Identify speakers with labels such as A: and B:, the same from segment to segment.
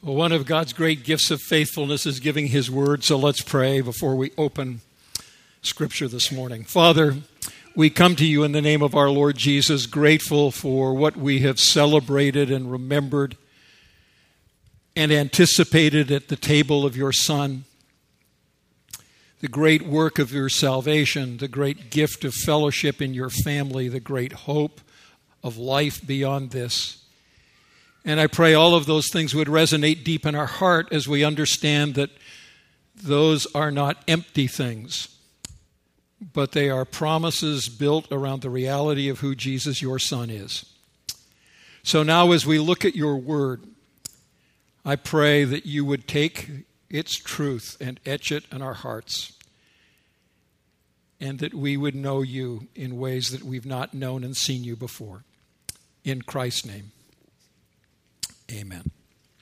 A: Well, one of God's great gifts of faithfulness is giving His word, so let's pray before we open Scripture this morning. Father, we come to you in the name of our Lord Jesus, grateful for what we have celebrated and remembered and anticipated at the table of your Son, the great work of your salvation, the great gift of fellowship in your family, the great hope of life beyond this. And I pray all of those things would resonate deep in our heart as we understand that those are not empty things, but they are promises built around the reality of who Jesus, your Son, is. So now as we look at your word, I pray that you would take its truth and etch it in our hearts, and that we would know you in ways that we've not known and seen you before. In Christ's name. Amen.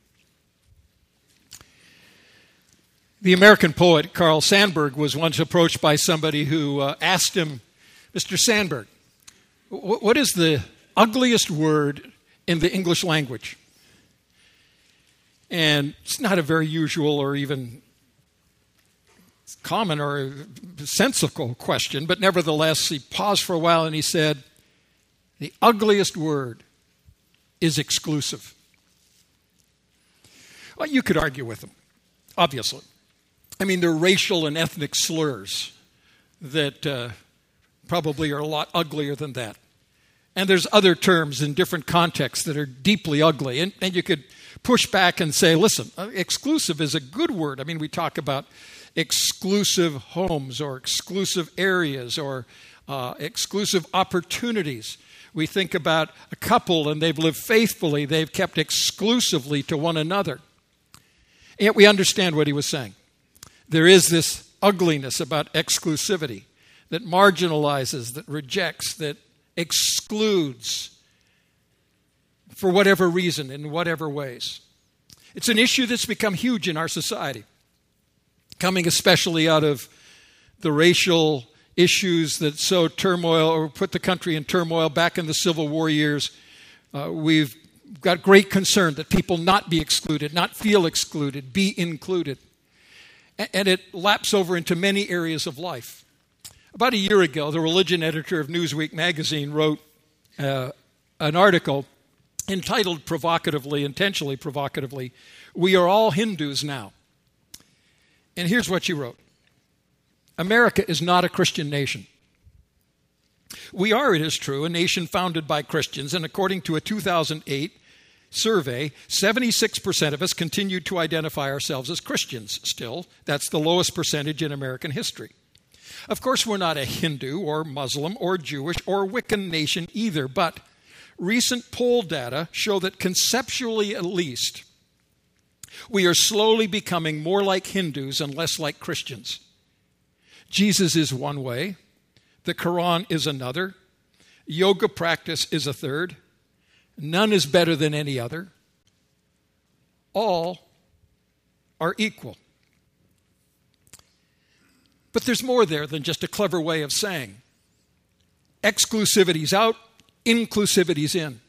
A: The American poet Carl Sandburg was once approached by somebody who asked him, Mr. Sandburg, what is the ugliest word in the English language? And it's not a very usual or even common or sensical question, but nevertheless, he paused for a while and he said, the ugliest word is exclusive. Well, you could argue with them, obviously. I mean, there are racial and ethnic slurs that probably are a lot uglier than that. And there's other terms in different contexts that are deeply ugly. And you could push back and say, listen, exclusive is a good word. I mean, we talk about exclusive homes or exclusive areas or exclusive opportunities. We think about a couple and they've lived faithfully. They've kept exclusively to one another. And yet we understand what he was saying. There is this ugliness about exclusivity that marginalizes, that rejects, that excludes for whatever reason, in whatever ways. It's an issue that's become huge in our society, coming especially out of the racial issues that sow turmoil or put the country in turmoil back in the Civil War years. We've got great concern that people not be excluded, not feel excluded, be included. And it laps over into many areas of life. About a year ago, the religion editor of Newsweek magazine wrote an article entitled provocatively, intentionally provocatively, "We Are All Hindus Now." And here's what she wrote. America is not a Christian nation. We are, it is true, a nation founded by Christians, and according to a 2008 survey, 76% of us continue to identify ourselves as Christians still. That's the lowest percentage in American history. Of course, we're not a Hindu or Muslim or Jewish or Wiccan nation either, but recent poll data show that conceptually at least, we are slowly becoming more like Hindus and less like Christians. Jesus is one way. The Quran is another. Yoga practice is a third. None is better than any other. All are equal. But there's more there than just a clever way of saying. Exclusivity's out, inclusivity's in.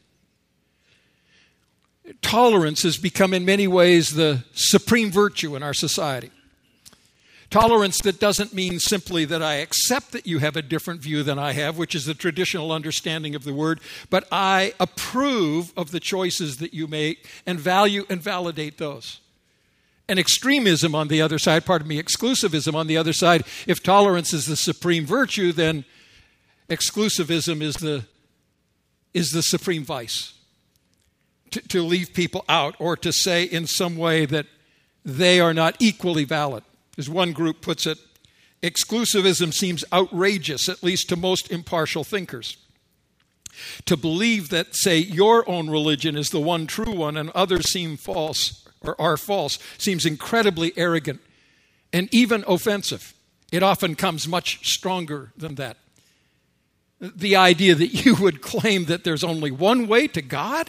A: Tolerance has become in many ways the supreme virtue in our society. Tolerance that doesn't mean simply that I accept that you have a different view than I have, which is the traditional understanding of the word, but I approve of the choices that you make and value and validate those. And extremism on the other side, exclusivism on the other side, if tolerance is the supreme virtue, then exclusivism is the supreme vice. To leave people out or to say in some way that they are not equally valid. As one group puts it, exclusivism seems outrageous, at least to most impartial thinkers. To believe that, say, your own religion is the one true one and others seem false or are false seems incredibly arrogant and even offensive. It often comes much stronger than that. The idea that you would claim that there's only one way to God?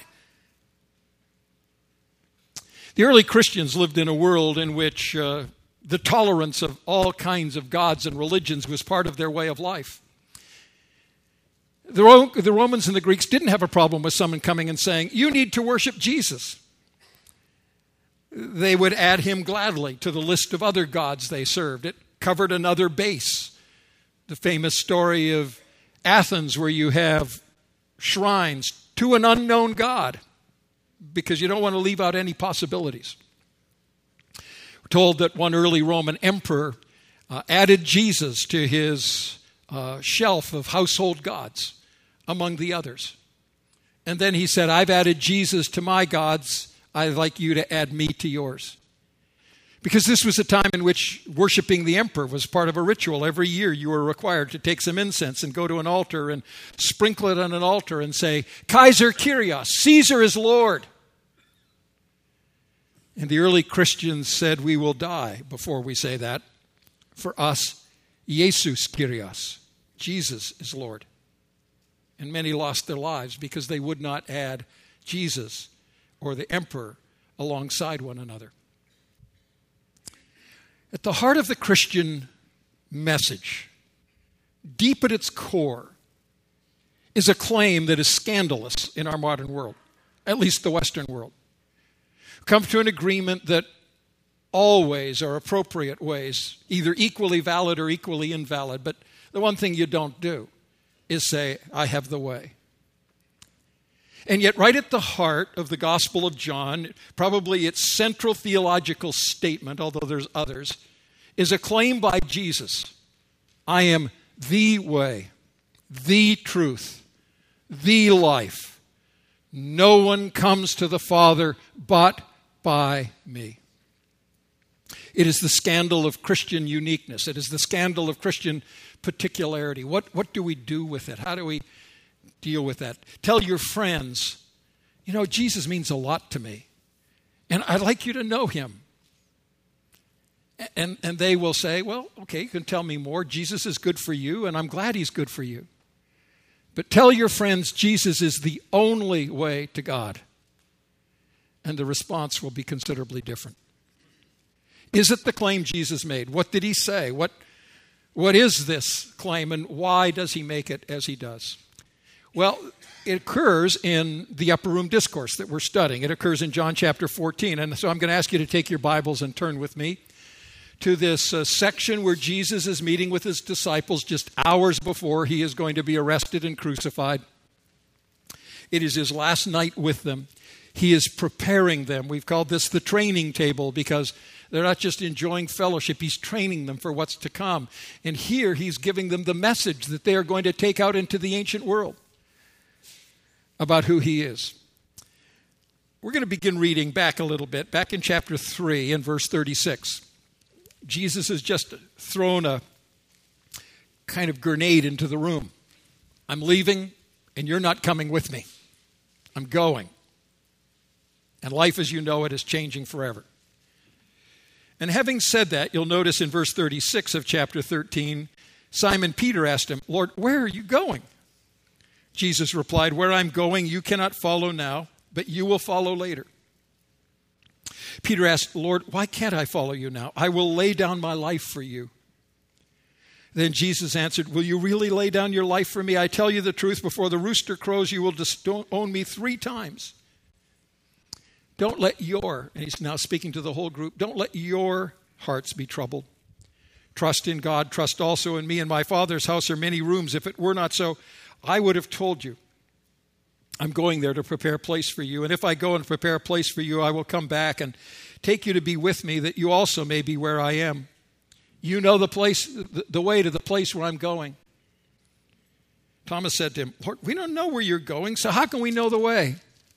A: The early Christians lived in a world in which the tolerance of all kinds of gods and religions was part of their way of life. The Romans and the Greeks didn't have a problem with someone coming and saying, you need to worship Jesus. they would add him gladly to the list of other gods they served. It covered another base. The famous story of Athens, where you have shrines to an unknown god because you don't want to leave out any possibilities. We're told that one early Roman emperor added Jesus to his shelf of household gods among the others. And then he said, I've added Jesus to my gods. I'd like you to add me to yours. Because this was a time in which worshiping the emperor was part of a ritual. Every year you were required to take some incense and go to an altar and sprinkle it on an altar and say, Kaiser Kyrios, Caesar is Lord. And the early Christians said, we will die before we say that. For us, Jesus Kyrios, Jesus is Lord. And many lost their lives because they would not add Jesus or the emperor alongside one another. At the heart of the Christian message, deep at its core, is a claim that is scandalous in our modern world, at least the Western world. Come to an agreement that all ways are appropriate ways, either equally valid or equally invalid, but the one thing you don't do is say, I have the way. And yet, right at the heart of the Gospel of John, probably its central theological statement, although there's others, is a claim by Jesus. I am the way, the truth, the life. No one comes to the Father but by me. It is the scandal of Christian uniqueness. It is the scandal of Christian particularity. What do we do with it? How do we deal with that? Tell your friends, Jesus means a lot to me, and I'd like you to know him. And they will say, well, okay, you can tell me more. Jesus is good for you, and I'm glad he's good for you. But tell your friends Jesus is the only way to God, and the response will be considerably different. Is it the claim Jesus made? What did he say? What is this claim, and why does he make it as he does? Well, it occurs in the Upper Room Discourse that we're studying. It occurs in John chapter 14. And so I'm going to ask you to take your Bibles and turn with me to this section where Jesus is meeting with his disciples just hours before he is going to be arrested and crucified. It is his last night with them. He is preparing them. We've called this the training table because they're not just enjoying fellowship. He's training them for what's to come. And here he's giving them the message that they are going to take out into the ancient world about who he is. We're going to begin reading back a little bit, back in chapter 3 and verse 36. Jesus has just thrown a kind of grenade into the room. I'm leaving, and you're not coming with me. I'm going. And life as you know it is changing forever. And having said that, you'll notice in verse 36 of chapter 13, Simon Peter asked him, Lord, where are you going? Jesus replied, where I'm going, you cannot follow now, but you will follow later. Peter asked, Lord, why can't I follow you now? I will lay down my life for you. Then Jesus answered, will you really lay down your life for me? I tell you the truth, before the rooster crows, you will disown me 3 times. Don't let and he's now speaking to the whole group, don't let your hearts be troubled. Trust in God, trust also in me. In my Father's house are many rooms. If it were not so, I would have told you. I'm going there to prepare a place for you. And if I go and prepare a place for you, I will come back and take you to be with me, that you also may be where I am. You know the place, the way to the place where I'm going. Thomas said to him, Lord, we don't know where you're going, so how can we know the way?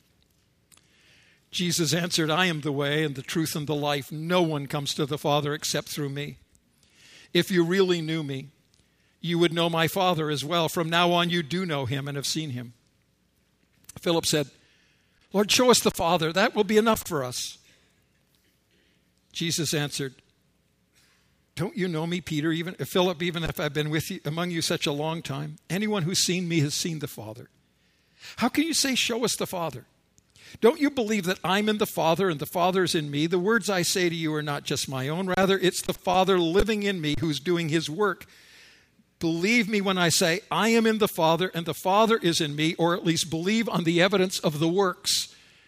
A: Jesus answered, I am the way and the truth and the life. No one comes to the Father except through me. If you really knew me, you would know my Father as well. From now on, you do know him and have seen him. Philip said, Lord, show us the Father. That will be enough for us. Jesus answered, don't you know me, Peter, Philip, even if I've been with you among you such a long time? Anyone who's seen me has seen the Father. How can you say, show us the Father? Don't you believe that I'm in the Father and the Father is in me? The words I say to you are not just my own. Rather, it's the Father living in me who's doing his work. Believe me when I say I am in the Father and the Father is in me, or at least believe on the evidence of the works.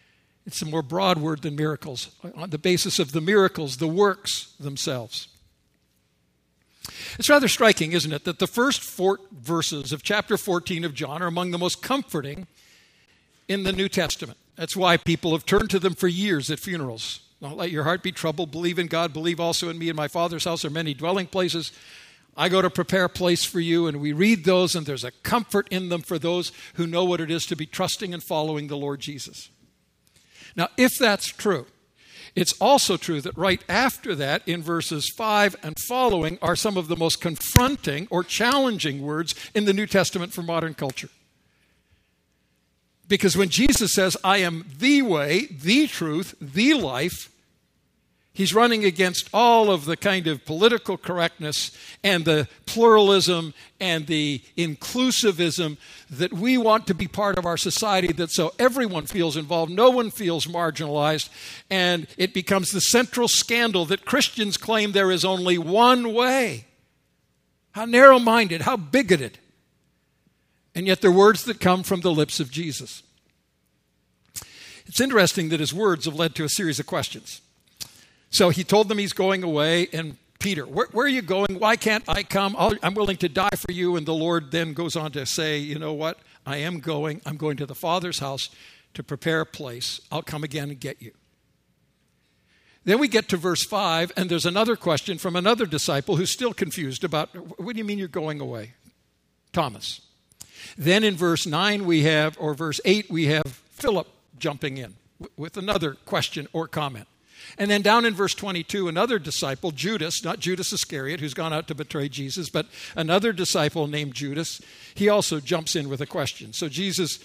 A: It's a more broad word than miracles, on the basis of the miracles, the works themselves. It's rather striking, isn't it, that the first 4 verses of chapter 14 of John are among the most comforting in the New Testament. That's why people have turned to them for years at funerals. Don't let your heart be troubled. Believe in God. Believe also in me. In my Father's house are many dwelling places. I go to prepare a place for you. And we read those, and there's a comfort in them for those who know what it is to be trusting and following the Lord Jesus. Now, if that's true, it's also true that right after that, in verses 5 and following, are some of the most confronting or challenging words in the New Testament for modern culture. Because when Jesus says, I am the way, the truth, the life, he's running against all of the kind of political correctness and the pluralism and the inclusivism that we want to be part of our society, that so everyone feels involved, no one feels marginalized, and it becomes the central scandal that Christians claim there is only one way. How narrow-minded, how bigoted. And yet they're words that come from the lips of Jesus. It's interesting that his words have led to a series of questions. So he told them he's going away, and Peter, where are you going? Why can't I come? I'm willing to die for you. And the Lord then goes on to say, you know what? I'm going to the Father's house to prepare a place. I'll come again and get you. Then we get to verse 5, and there's another question from another disciple who's still confused about, what do you mean you're going away? Thomas. Then in verse 9 or verse 8, we have Philip jumping in with another question or comment. And then down in verse 22, another disciple, Judas, not Judas Iscariot, who's gone out to betray Jesus, but another disciple named Judas, he also jumps in with a question. So Jesus'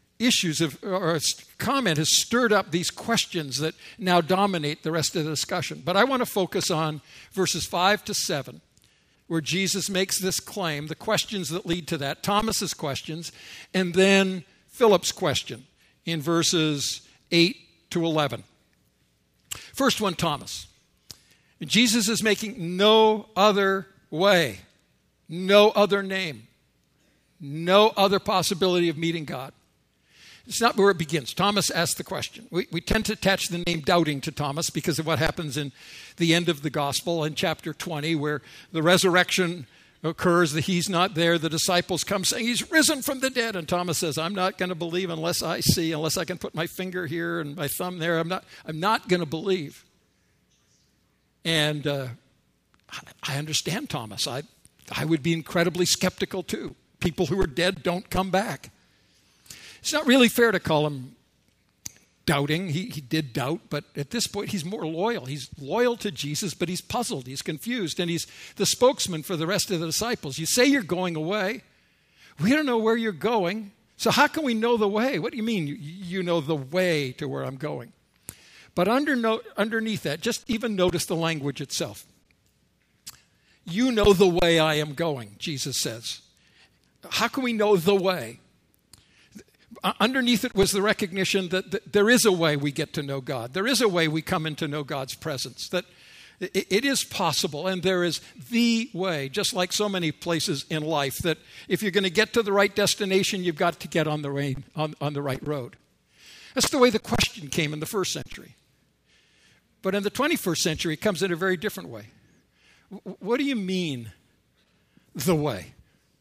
A: comment has stirred up these questions that now dominate the rest of the discussion. But I want to focus on verses 5 to 7, where Jesus makes this claim, the questions that lead to that, Thomas's questions, and then Philip's question in verses 8 to 11. First one, Thomas. Jesus is making no other way, no other name, no other possibility of meeting God. It's not where it begins. Thomas asked the question. We tend to attach the name doubting to Thomas because of what happens in the end of the gospel in chapter 20, where the resurrection occurs, that he's not there. The disciples come saying, he's risen from the dead. And Thomas says, I'm not going to believe unless I see, unless I can put my finger here and my thumb there. I'm not going to believe. And I understand Thomas. I would be incredibly skeptical too. People who are dead don't come back. It's not really fair to call him doubting. He did doubt, but at this point he's more loyal. He's loyal to Jesus, but he's puzzled, he's confused, and he's the spokesman for the rest of the disciples. You say you're going away. We don't know where you're going, so how can we know the way? What do you mean you know the way to where I'm going? But underneath that, just even notice the language itself. You know the way I am going, Jesus says. How can we know the way? Underneath it was the recognition that there is a way we get to know God. There is a way we come into know God's presence. That it is possible, and there is the way, just like so many places in life, that if you're going to get to the right destination, you've got to get on the right road. That's the way the question came in the first century. But in the 21st century, it comes in a very different way. What do you mean, the way?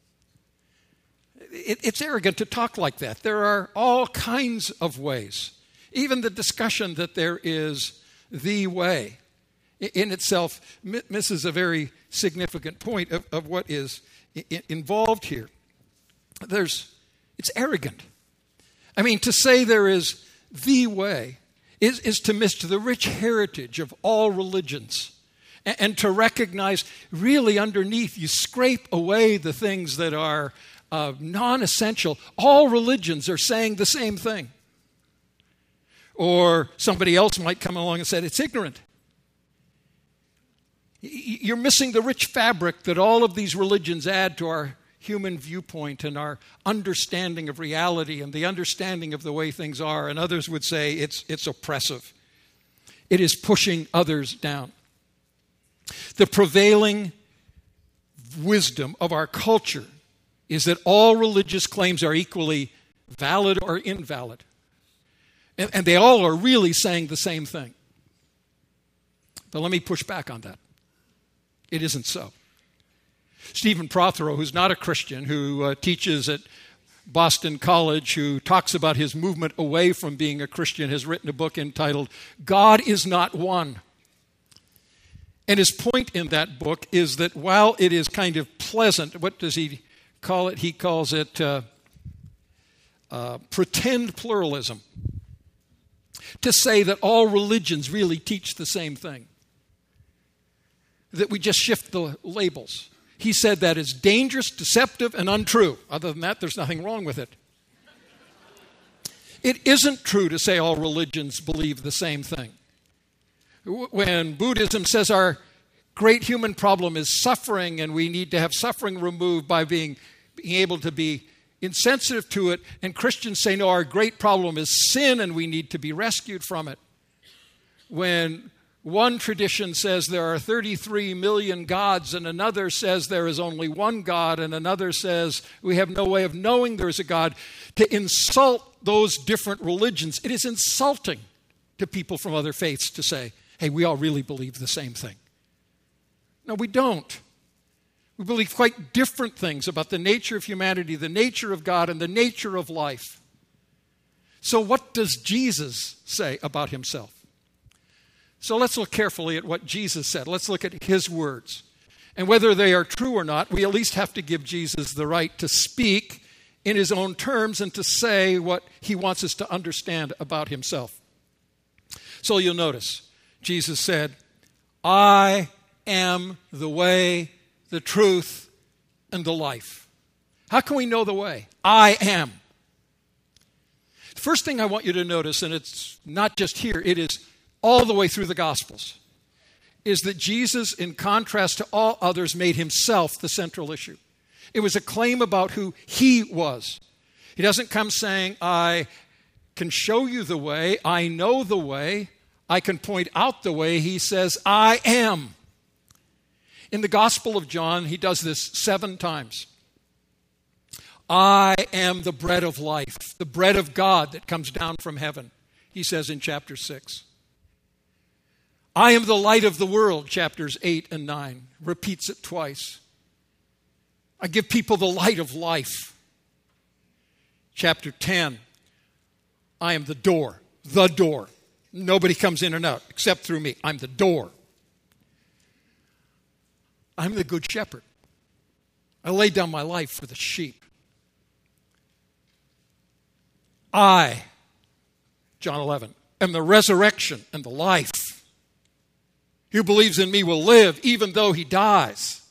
A: It's arrogant to talk like that. There are all kinds of ways. Even the discussion that there is the way in itself misses a very significant point of what is involved here. It's arrogant. I mean, to say there is the way is to miss the rich heritage of all religions and to recognize really underneath you scrape away the things that are non-essential. All religions are saying the same thing. Or somebody else might come along and say it's ignorant. You're missing the rich fabric that all of these religions add to our human viewpoint and our understanding of reality and the understanding of the way things are. And others would say it's oppressive. It is pushing others down. The prevailing wisdom of our culture is that all religious claims are equally valid or invalid. And they all are really saying the same thing. But let me push back on that. It isn't so. Stephen Prothero, who's not a Christian, who teaches at Boston College, who talks about his movement away from being a Christian, has written a book entitled, God is Not One. And his point in that book is that while it is kind of pleasant, what does he call it? He calls it pretend pluralism. To say that all religions really teach the same thing. That we just shift the labels. He said that is dangerous, deceptive, and untrue. Other than that, there's nothing wrong with it. It isn't true to say all religions believe the same thing. When Buddhism says our great human problem is suffering and we need to have suffering removed by being able to be insensitive to it, and Christians say, no, our great problem is sin and we need to be rescued from it. When one tradition says there are 33 million gods, and another says there is only one God, and another says we have no way of knowing there is a God, to insult those different religions, it is insulting to people from other faiths to say, hey, we all really believe the same thing. No, we don't. We believe quite different things about the nature of humanity, the nature of God, and the nature of life. So what does Jesus say about himself? So let's look carefully at what Jesus said. Let's look at his words. And whether they are true or not, we at least have to give Jesus the right to speak in his own terms and to say what he wants us to understand about himself. So you'll notice, Jesus said, I am the way, the truth, and the life. How can we know the way? I am. The first thing I want you to notice, and it's not just here, it is all the way through the Gospels, is that Jesus, in contrast to all others, made himself the central issue. It was a claim about who he was. He doesn't come saying, I can show you the way, I know the way, I can point out the way. He says, I am. In the Gospel of John, he does this 7 times. I am the bread of life, the bread of God that comes down from heaven, he says in chapter 6. I am the light of the world, chapters 8 and 9. Repeats it twice. I give people the light of life. Chapter 10. I am the door. The door. Nobody comes in and out except through me. I'm the door. I'm the good shepherd. I lay down my life for the sheep. I, John 11, am the resurrection and the life. He who believes in me will live even though he dies.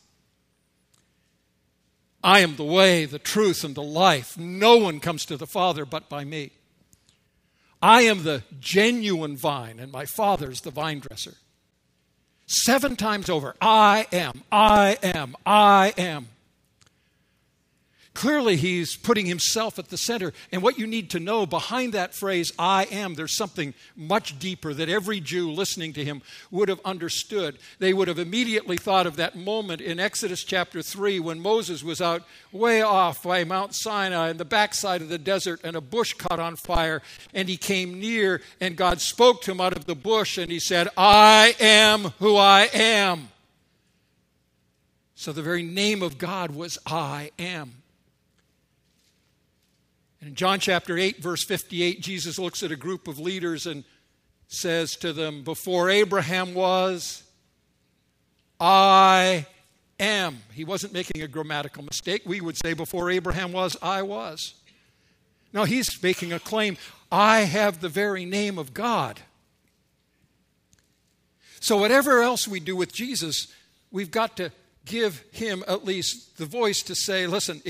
A: I am the way, the truth, and the life. No one comes to the Father but by me. I am the genuine vine, and my Father's the vine dresser. 7 times over, I am, I am, I am. Clearly, he's putting himself at the center. And what you need to know behind that phrase, I am, there's something much deeper that every Jew listening to him would have understood. They would have immediately thought of that moment in Exodus chapter 3 when Moses was out way off by Mount Sinai in the backside of the desert and a bush caught on fire. And he came near and God spoke to him out of the bush and he said, I am who I am. So the very name of God was I am. And in John chapter 8, verse 58, Jesus looks at a group of leaders and says to them, before Abraham was, I am. He wasn't making a grammatical mistake. We would say before Abraham was, I was. No, he's making a claim. I have the very name of God. So whatever else we do with Jesus, we've got to give him at least the voice to say, listen,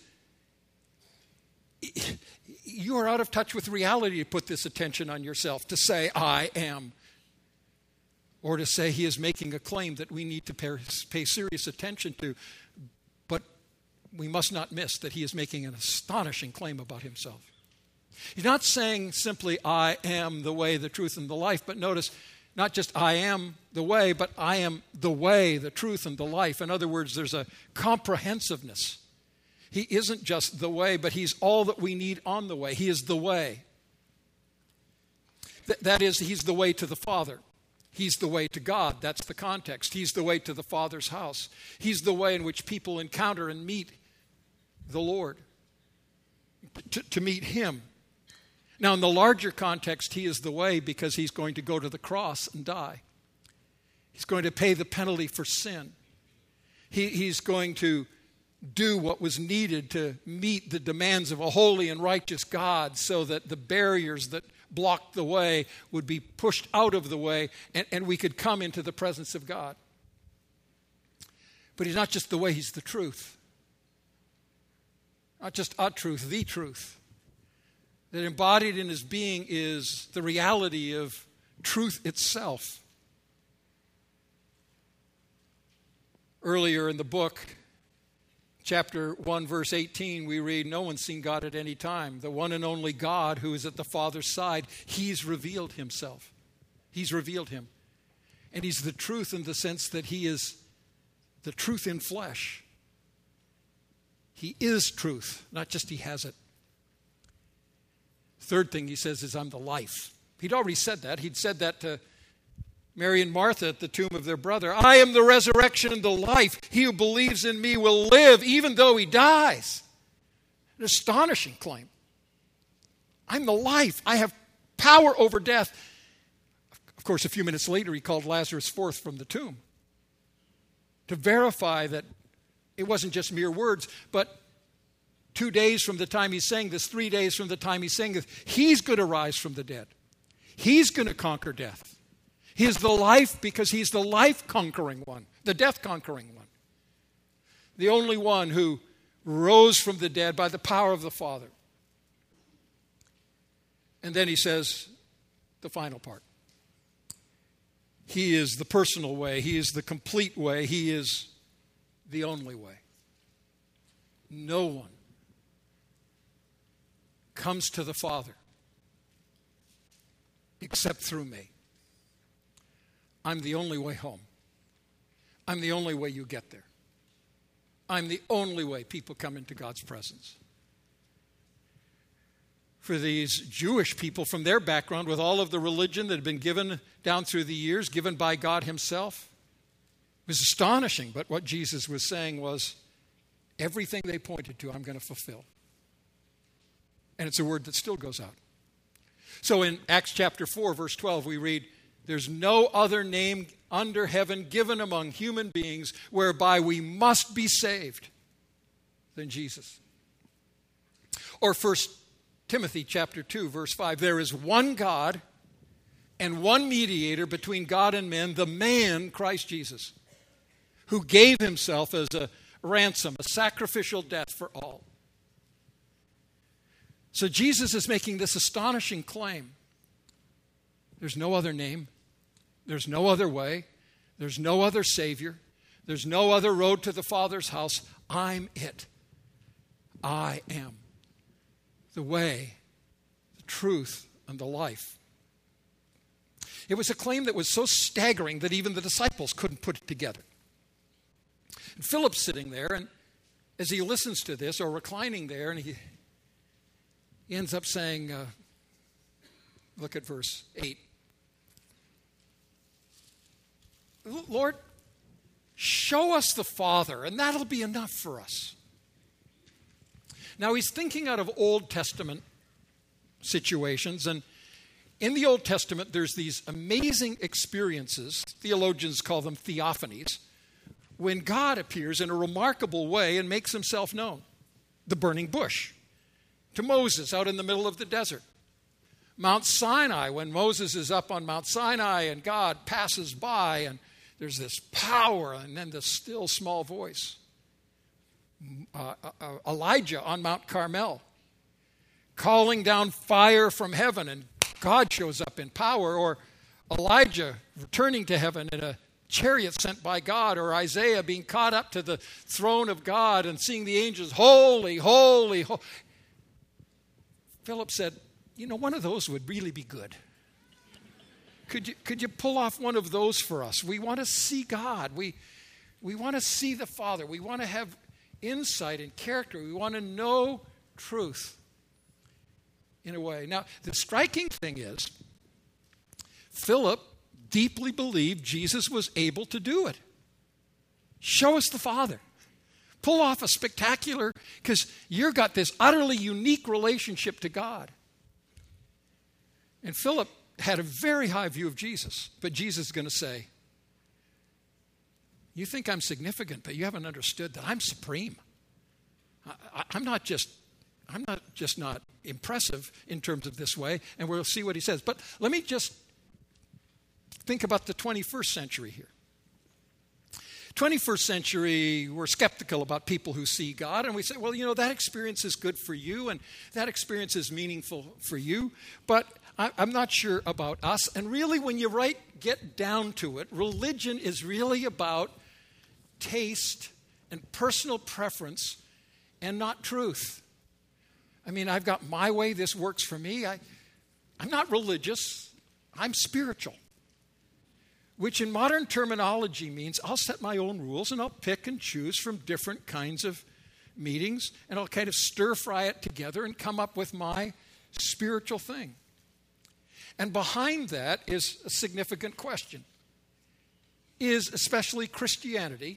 A: you are out of touch with reality to put this attention on yourself, to say, I am. Or to say he is making a claim that we need to pay serious attention to. But we must not miss that he is making an astonishing claim about himself. He's not saying simply, I am the way, the truth, and the life. But notice, not just I am the way, but I am the way, the truth, and the life. In other words, there's a comprehensiveness. He isn't just the way, but he's all that we need on the way. He is the way. That is, he's the way to the Father. He's the way to God. That's the context. He's the way to the Father's house. He's the way in which people encounter and meet the Lord, to meet him. Now, in the larger context, he is the way because he's going to go to the cross and die. He's going to pay the penalty for sin. He's going to do what was needed to meet the demands of a holy and righteous God so that the barriers that blocked the way would be pushed out of the way and we could come into the presence of God. But he's not just the way, he's the truth. Not just a truth, the truth. That embodied in his being is the reality of truth itself. Earlier in the book, chapter 1, verse 18, we read, "No one's seen God at any time. The one and only God who is at the Father's side, he's revealed himself." He's revealed him. And he's the truth in the sense that he is the truth in flesh. He is truth, not just he has it. Third thing he says is, "I'm the life." He'd already said that. He'd said that to Mary and Martha at the tomb of their brother. "I am the resurrection and the life. He who believes in me will live even though he dies." An astonishing claim. I'm the life. I have power over death. Of course, a few minutes later, he called Lazarus forth from the tomb to verify that it wasn't just mere words, but 2 days from the time he's saying this, 3 days from the time he's saying this, he's going to rise from the dead. He's going to conquer death. He is the life because he's the life-conquering one, the death-conquering one. The only one who rose from the dead by the power of the Father. And then he says the final part. He is the personal way. He is the complete way. He is the only way. No one comes to the Father except through me. I'm the only way home. I'm the only way you get there. I'm the only way people come into God's presence. For these Jewish people, from their background, with all of the religion that had been given down through the years, given by God himself, it was astonishing. But what Jesus was saying was, everything they pointed to, I'm going to fulfill. And it's a word that still goes out. So in Acts chapter 4, verse 12, we read, "There's no other name under heaven given among human beings whereby we must be saved than Jesus." Or 1 Timothy chapter 2, verse 5, "There is one God and one mediator between God and men, the man Christ Jesus, who gave himself as a ransom, a sacrificial death for all." So Jesus is making this astonishing claim. There's no other name. There's no other way. There's no other Savior. There's no other road to the Father's house. I'm it. I am the way, the truth, and the life. It was a claim that was so staggering that even the disciples couldn't put it together. And Philip's sitting there, and as he listens to this, or reclining there, and he ends up saying, look at verse 8. "Lord, show us the Father, and that'll be enough for us." Now, he's thinking out of Old Testament situations, and in the Old Testament, there's these amazing experiences, theologians call them theophanies, when God appears in a remarkable way and makes himself known. The burning bush, to Moses out in the middle of the desert. Mount Sinai, when Moses is up on Mount Sinai and God passes by and there's this power and then this still small voice. Elijah on Mount Carmel, calling down fire from heaven and God shows up in power. Or Elijah returning to heaven in a chariot sent by God. Or Isaiah being caught up to the throne of God and seeing the angels, "Holy, holy, holy." Philip said, one of those would really be good. Could you pull off one of those for us? We want to see God. We want to see the Father. We want to have insight and character. We want to know truth in a way. Now, the striking thing is Philip deeply believed Jesus was able to do it. Show us the Father. Pull off a spectacular, because you've got this utterly unique relationship to God. And Philip had a very high view of Jesus, but Jesus is going to say, you think I'm significant, but you haven't understood that I'm supreme. I'm not just not impressive in terms of this way, and we'll see what he says. But let me just think about the 21st century here. 21st century, we're skeptical about people who see God, and we say, well, that experience is good for you, and that experience is meaningful for you, but I'm not sure about us. And really, when you get down to it, religion is really about taste and personal preference and not truth. I mean, I've got my way, this works for me. I'm not religious, I'm spiritual. Which in modern terminology means I'll set my own rules and I'll pick and choose from different kinds of meetings, and I'll kind of stir fry it together and come up with my spiritual thing. And behind that is a significant question. Is especially Christianity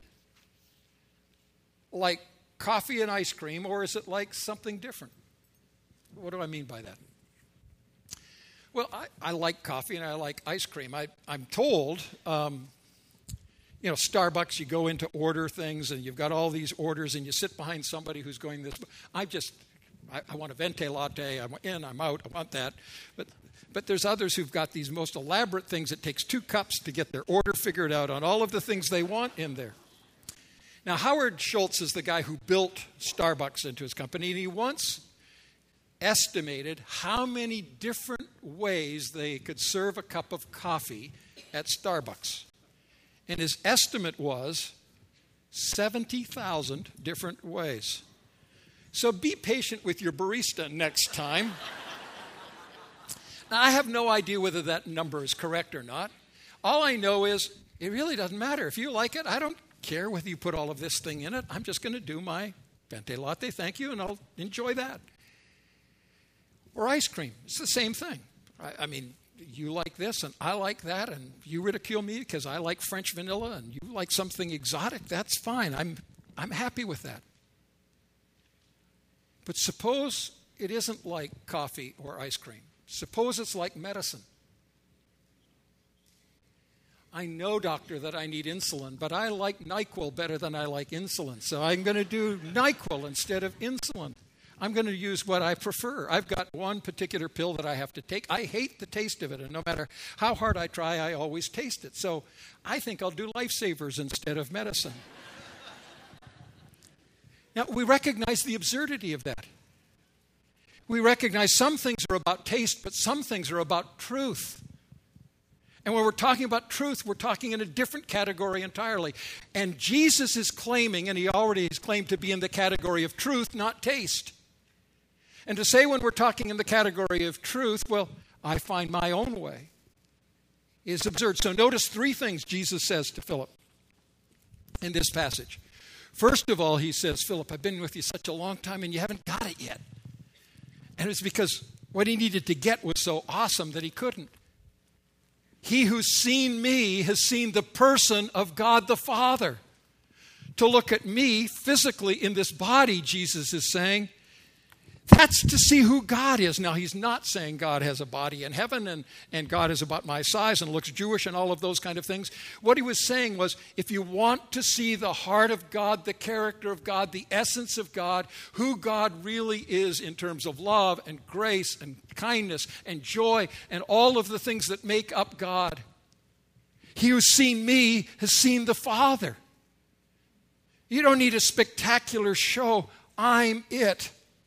A: like coffee and ice cream, or is it like something different? What do I mean by that? Well, I like coffee and I like ice cream. I'm told, Starbucks, you go in to order things and you've got all these orders and you sit behind somebody who's going this. I want a venti latte. I'm in, I'm out. I want that. But there's others who've got these most elaborate things. It takes 2 cups to get their order figured out on all of the things they want in there. Now, Howard Schultz is the guy who built Starbucks into his company, and he once estimated how many different ways they could serve a cup of coffee at Starbucks. And his estimate was 70,000 different ways. So be patient with your barista next time. Now, I have no idea whether that number is correct or not. All I know is it really doesn't matter. If you like it, I don't care whether you put all of this thing in it. I'm just going to do my venti latte, thank you, and I'll enjoy that. Or ice cream. It's the same thing. I mean, you like this and I like that, and you ridicule me because I like French vanilla and you like something exotic. That's fine. I'm happy with that. But suppose it isn't like coffee or ice cream. Suppose it's like medicine. I know, doctor, that I need insulin, but I like NyQuil better than I like insulin. So I'm going to do NyQuil instead of insulin. I'm going to use what I prefer. I've got one particular pill that I have to take. I hate the taste of it, and no matter how hard I try, I always taste it. So I think I'll do Lifesavers instead of medicine. Now, we recognize the absurdity of that. We recognize some things are about taste, but some things are about truth. And when we're talking about truth, we're talking in a different category entirely. And Jesus is claiming, and he already has claimed to be in the category of truth, not taste. And to say when we're talking in the category of truth, well, I find my own way, is absurd. So notice 3 things Jesus says to Philip in this passage. First of all, he says, Philip, I've been with you such a long time and you haven't got it yet. And it's because what he needed to get was so awesome that he couldn't. He who's seen me has seen the person of God the Father. To look at me physically in this body, Jesus is saying, that's to see who God is. Now, he's not saying God has a body in heaven and God is about my size and looks Jewish and all of those kind of things. What he was saying was, if you want to see the heart of God, the character of God, the essence of God, who God really is in terms of love and grace and kindness and joy and all of the things that make up God, he who's seen me has seen the Father. You don't need a spectacular show. I'm it.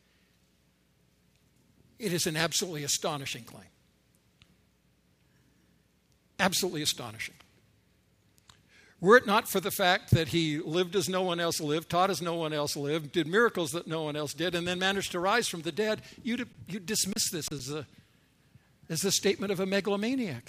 A: It is an absolutely astonishing claim. Absolutely astonishing. Were it not for the fact that he lived as no one else lived, taught as no one else lived, did miracles that no one else did, and then managed to rise from the dead, you'd dismiss this as a statement of a megalomaniac.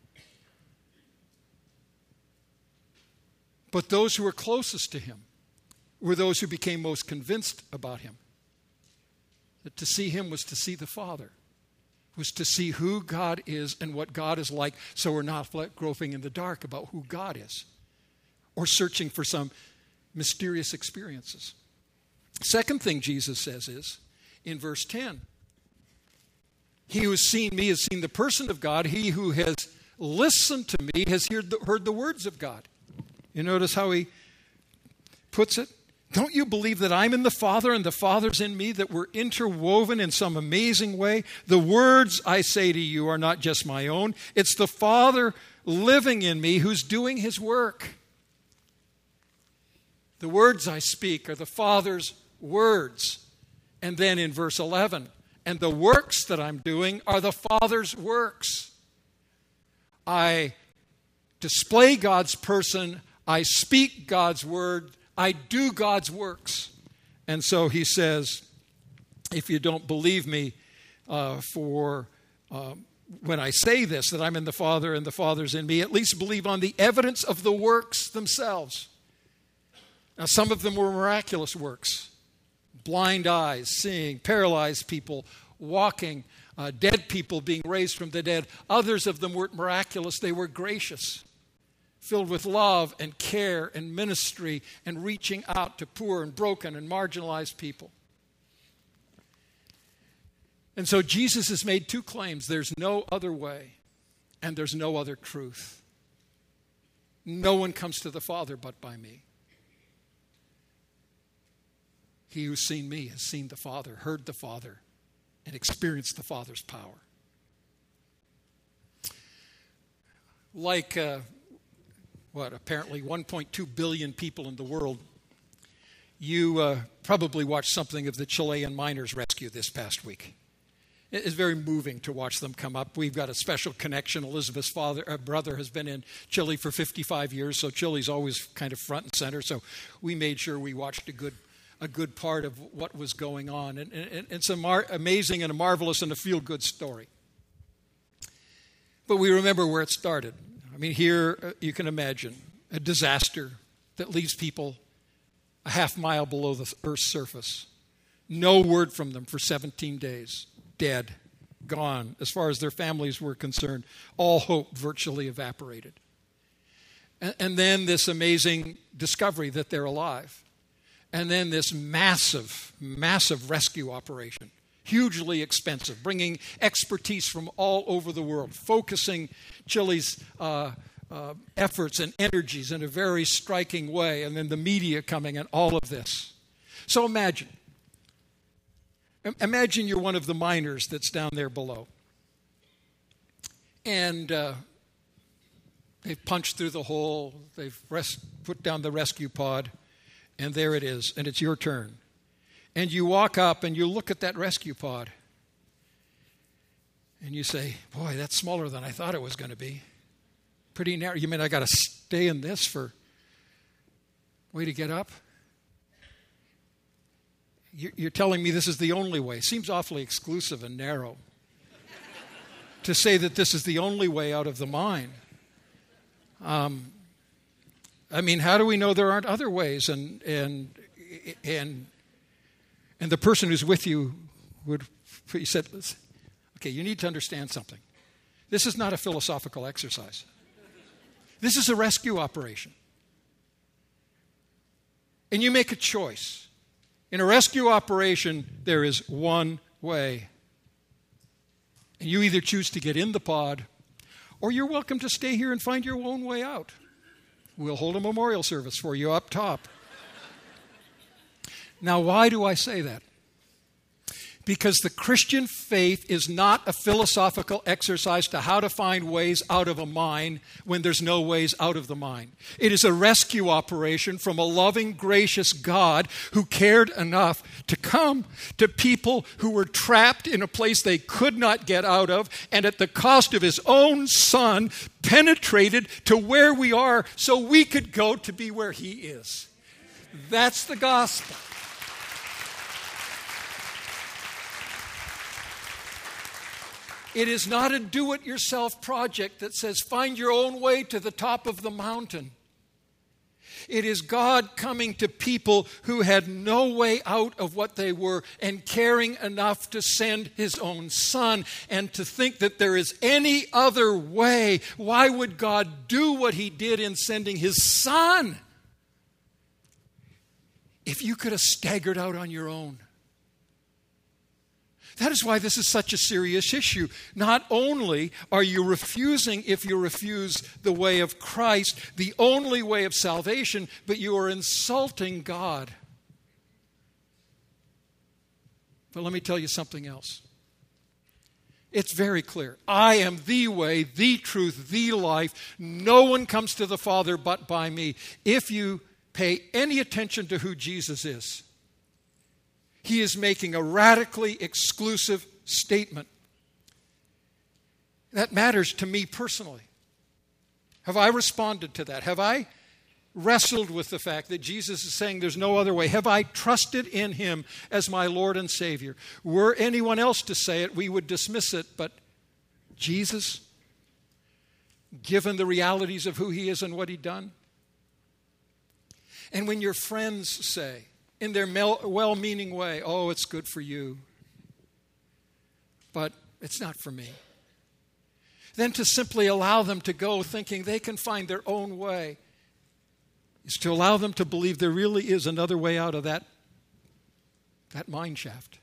A: But those who were closest to him were those who became most convinced about him. That to see him was to see the Father. was to see who God is and what God is like, so we're not groping in the dark about who God is or searching for some mysterious experiences. Second thing Jesus says is, in verse 10, he who has seen me has seen the person of God. He who has listened to me has heard the words of God. You notice how he puts it? Don't you believe that I'm in the Father and the Father's in me, that we're interwoven in some amazing way? The words I say to you are not just my own. It's the Father living in me who's doing his work. The words I speak are the Father's words. And then in verse 11, and the works that I'm doing are the Father's works. I display God's person. I speak God's word. I do God's works. And so he says, if you don't believe me when I say this, that I'm in the Father and the Father's in me, at least believe on the evidence of the works themselves. Now, some of them were miraculous works. Blind eyes seeing, paralyzed people walking, dead people being raised from the dead. Others of them weren't miraculous. They were gracious, filled with love and care and ministry and reaching out to poor and broken and marginalized people. And so Jesus has made two claims. There's no other way and there's no other truth. No one comes to the Father but by me. He who's seen me has seen the Father, heard the Father, and experienced the Father's power. Like, apparently 1.2 billion people in the world, you probably watched something of the Chilean miners' rescue this past week. It's very moving to watch them come up. We've got a special connection. Elizabeth's brother has been in Chile for 55 years, so Chile's always kind of front and center. So we made sure we watched a good part of what was going on. And it's amazing and a marvelous and a feel-good story. But we remember where it started. I mean, here you can imagine a disaster that leaves people a half mile below the Earth's surface. No word from them for 17 days. Dead. Gone. As far as their families were concerned, all hope virtually evaporated. And then this amazing discovery that they're alive. And then this massive, massive rescue operation, hugely expensive, bringing expertise from all over the world, focusing Chile's efforts and energies in a very striking way, and then the media coming and all of this. So imagine you're one of the miners that's down there below. And they've punched through the hole, they've put down the rescue pod, and there it is, and it's your turn. And you walk up and you look at that rescue pod, and you say, boy, that's smaller than I thought it was going to be. Pretty narrow. You mean I got to stay in this for way to get up? You're telling me this is the only way. Seems awfully exclusive and narrow to say that this is the only way out of the mine. I mean, how do we know there aren't other ways? And the person who's with you he said, okay, you need to understand something. This is not a philosophical exercise. This is a rescue operation. And you make a choice. In a rescue operation, there is one way. And you either choose to get in the pod, or you're welcome to stay here and find your own way out. We'll hold a memorial service for you up top. Now, why do I say that? Because the Christian faith is not a philosophical exercise to how to find ways out of a mine when there's no ways out of the mine. It is a rescue operation from a loving, gracious God who cared enough to come to people who were trapped in a place they could not get out of, and at the cost of his own Son, penetrated to where we are so we could go to be where he is. That's the gospel. It is not a do-it-yourself project that says find your own way to the top of the mountain. It is God coming to people who had no way out of what they were and caring enough to send his own Son. And to think that there is any other way, why would God do what he did in sending his Son? If you could have staggered out on your own. That is why this is such a serious issue. Not only are you refusing, if you refuse the way of Christ, the only way of salvation, but you are insulting God. But let me tell you something else. It's very clear. I am the way, the truth, the life. No one comes to the Father but by me. If you pay any attention to who Jesus is, he is making a radically exclusive statement. That matters to me personally. Have I responded to that? Have I wrestled with the fact that Jesus is saying there's no other way? Have I trusted in him as my Lord and Savior? Were anyone else to say it, we would dismiss it, but Jesus, given the realities of who he is and what he'd done? And when your friends say, in their well-meaning way, oh, it's good for you, but it's not for me. Then to simply allow them to go thinking they can find their own way is to allow them to believe there really is another way out of that mine shaft.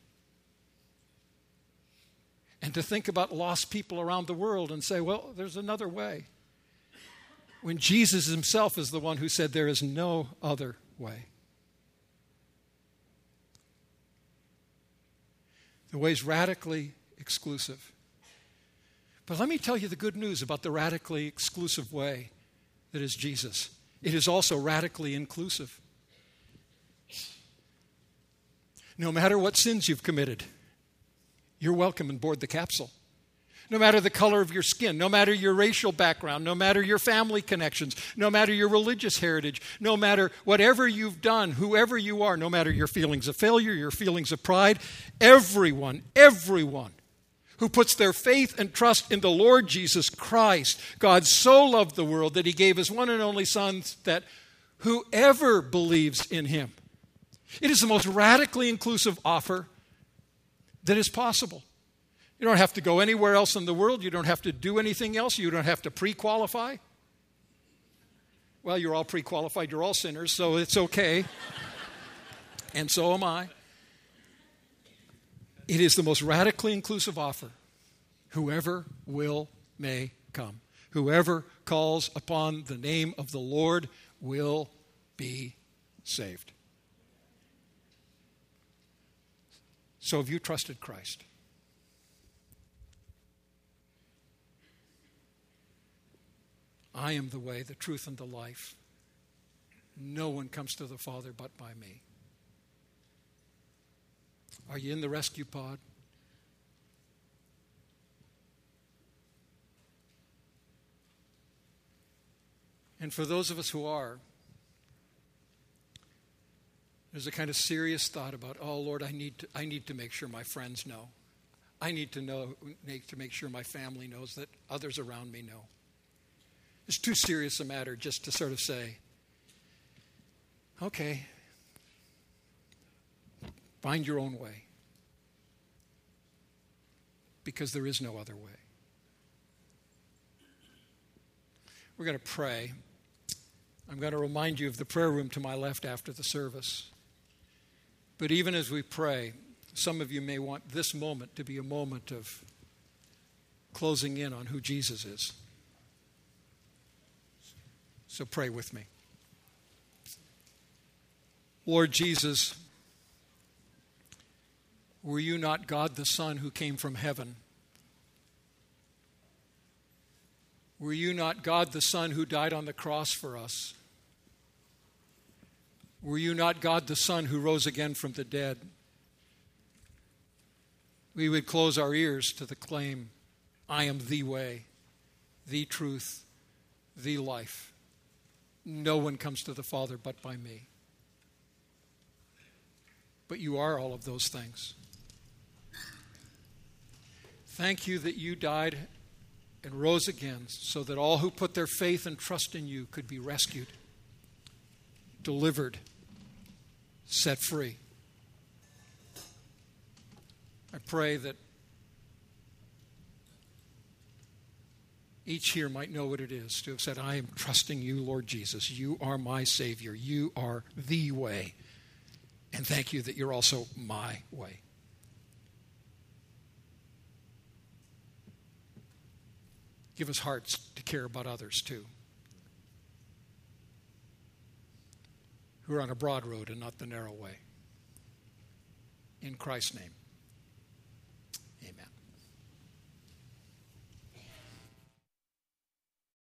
A: And to think about lost people around the world and say, well, there's another way. When Jesus himself is the one who said there is no other way. The way is radically exclusive. But let me tell you the good news about the radically exclusive way that is Jesus. It is also radically inclusive. No matter what sins you've committed, you're welcome on board the capsule. No matter the color of your skin, no matter your racial background, no matter your family connections, no matter your religious heritage, no matter whatever you've done, whoever you are, no matter your feelings of failure, your feelings of pride, everyone who puts their faith and trust in the Lord Jesus Christ, God so loved the world that he gave his one and only Son, that whoever believes in him. It is the most radically inclusive offer that is possible. You don't have to go anywhere else in the world. You don't have to do anything else. You don't have to pre-qualify. Well, you're all pre-qualified. You're all sinners, so it's okay. And so am I. It is the most radically inclusive offer. Whoever will may come. Whoever calls upon the name of the Lord will be saved. So have you trusted Christ? I am the way, the truth, and the life. No one comes to the Father but by me. Are you in the rescue pod? And for those of us who are, there's a kind of serious thought about, oh, Lord, I need to make sure my friends know. I need to make sure my family knows, that others around me know. It's too serious a matter just to sort of say, okay, find your own way. Because there is no other way. We're going to pray. I'm going to remind you of the prayer room to my left after the service. But even as we pray, some of you may want this moment to be a moment of closing in on who Jesus is. So pray with me. Lord Jesus, were you not God the Son who came from heaven? Were you not God the Son who died on the cross for us? Were you not God the Son who rose again from the dead? We would close our ears to the claim, I am the way, the truth, the life. No one comes to the Father but by me. But you are all of those things. Thank you that you died and rose again so that all who put their faith and trust in you could be rescued. delivered, set free. I pray that each here might know what it is to have said, I am trusting you, Lord Jesus. You are my Savior. You are the way. And thank you that you're also my way. Give us hearts to care about others too, who are on a broad road and not the narrow way. In Christ's name, amen.